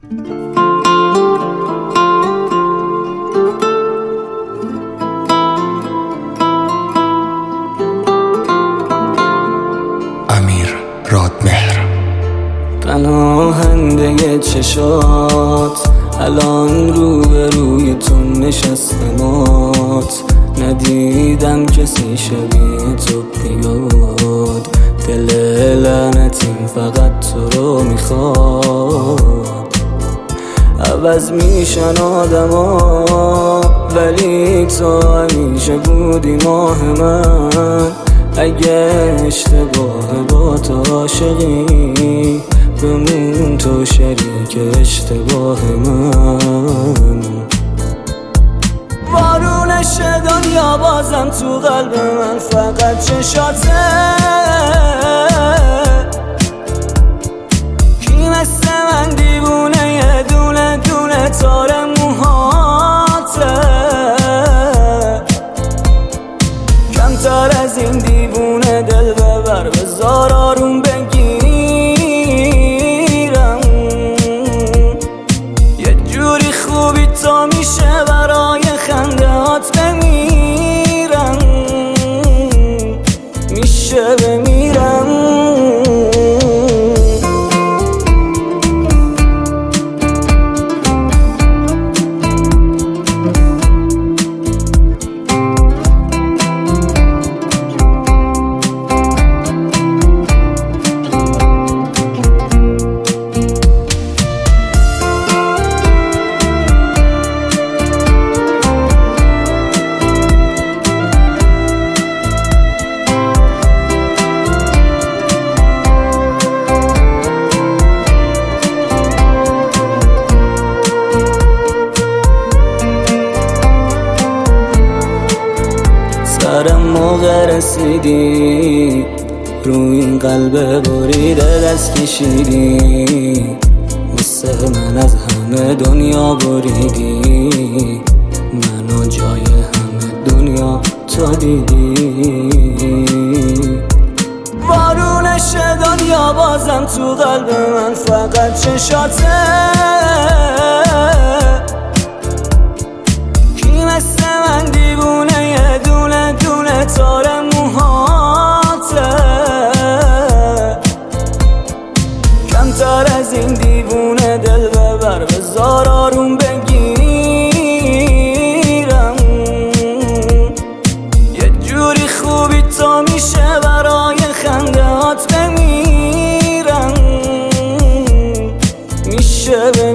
امیر رادمهر. پناهنده چشات الان روبروی تو نشستمات، ندیدم کسی شبیه تو بیاد، دل لعنتیم فقط تو رو میخواد. عوض میشن آدما ولی تو همیشه بودی ماه من، اگه اشتباه با تو عاشقی بمون تو شریک اشتباه من. بارونش دنیا بازم تو قلب من فقط چشاته، کی مثل من دیوونه یه دونه دونه تار موهاته، کمتر از این دیوونه دل ببر بذار آروم بگیرم، یه جوری خوبی تو میشه برای خنده هات بمیرم، میشه بمیرم. سرم موقع رسیدی روی این قلب بریده دست کشیدی، مثل من از همه دنیا بریدی، منو جای همه دنیا تو دیدی. بارونش دنیا بازم تو قلب من فقط چشاته، کی مثل من دیوونه یه دونه دونه تار موهاته، کمتر از این دیوونه دل ببر بذار آروم بگیرم، یه جوری خوبی تو میشه برای خنده هات بمیرم، میشه